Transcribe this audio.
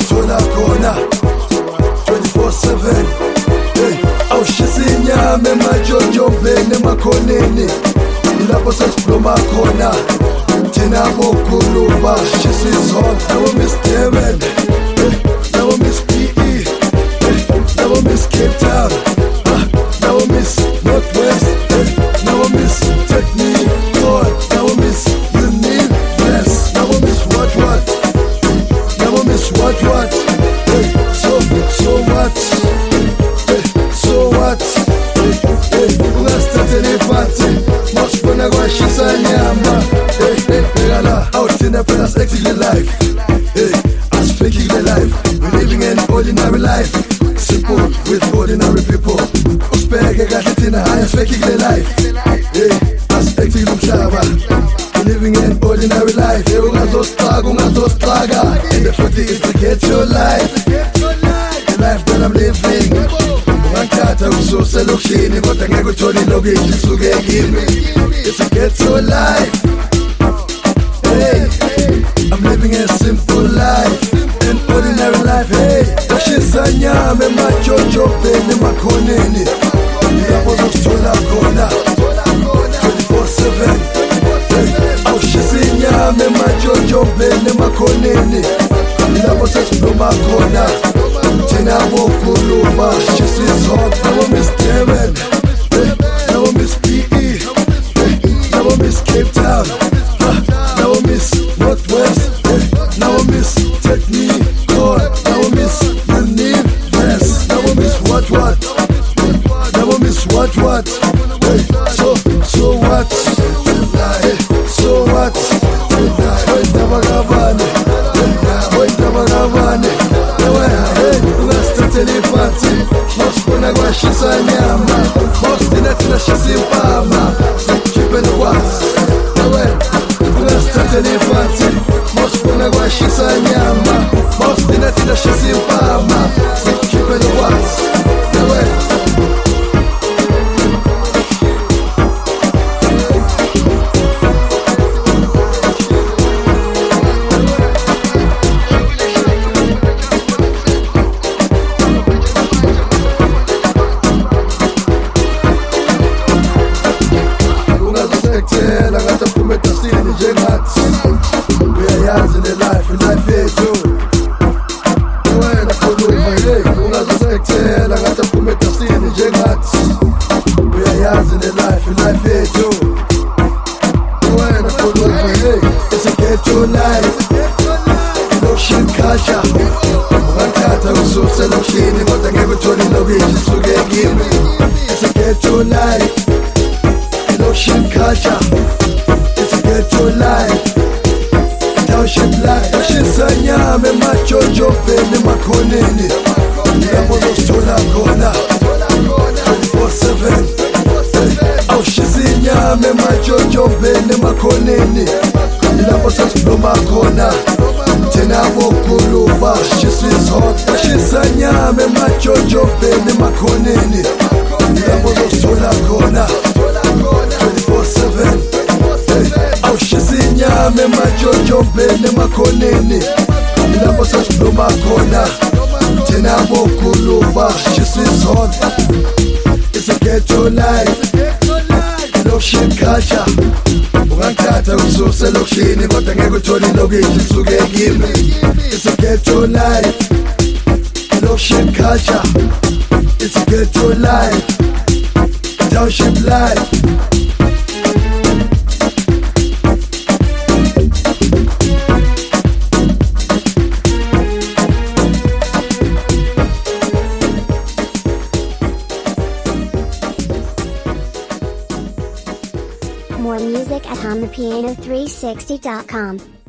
uzothola khona 24/7. Awushisa inyama emajontshobheni emakhoneni, ilapho sesibloma khona thina bokhuluba. Shisa izona nabo Miss Durban, nabo Miss PE, nabo Miss Cape Town, nabo Miss Northwest, nabo Miss Technical, nabo Miss Universe, nabo Miss what, nabo Miss what. So what? So what? Ungasithathela iphathi masibona kwashisa nyama. Bhekala out thina phela sexile life. Asifakile life. We're living an ordinary life, simple with ordinary people. Usibheke kahle thina asifakile life. Asifakile umhlaba. We're living an ordinary life. Ungazosixaka and the truth is to get your life. The life that I'm living. Ungangithatha ususe lokishini kodwa ngeke uthole ilokishi isuke kimi. It's a ghetto life. I'm living a simple life, an ordinary life. Washisa nyama emajontshobheni emakhoneni, ilapho uzothola khona 24/7. Awushisa inyama emajontshobheni emakhoneni, ilapho sesibloma khona thina bokhuluba. Shisa izona nabo Miss Durban, nabo Miss PE, nabo Miss Cape Town, nabo Miss Northwest, nabo Miss Technical, nabo Miss Universe, nabo Miss what, nabo Miss what. So what? So what? Ungasithathela iphathi masibona kwashisa nyama. Thina shisa impama sikhiphele kwazi. Ungasithathela iphathi masibona kwashisa nyama. Thina shisa impama sikhiphele kwazi. Ungazosekuthela ngathi aphume etasini njengathi uyayazi life yethu. Wena khuluma ungazosekuthela ngathi aphume etasini njengathi uyayazi life yethu. Wena khuluma it's a ghetto life, location culture. Ungangithatha ususe lokishini kodwa ngeke uthole ilokishi isuke kimi. It's a ghetto life, location culture. It's a ghetto life, township life. Washisa nyama emajontshobheni emakhoneni, ilapho uzothola khona 24/7. Awushisa inyama emajontshobheni emakhoneni, ilapho sesibloma khona thina bokhuluba. Shisa izona washisa nyama emajontshobheni emakhoneni, ilapho uzothola khona 24/7. Awushisa inyama emajontshobheni emakhoneni, ilapho sesibloma khona thina bokhuluba. Shisa izona it's a ghetto life, location culture. Ungangithatha ususe lokishini kodwa ngeke uthole ilokishi isuke kimi. It's a ghetto life, location culture. It's a ghetto life, township life. More music at HondaPiano360.com.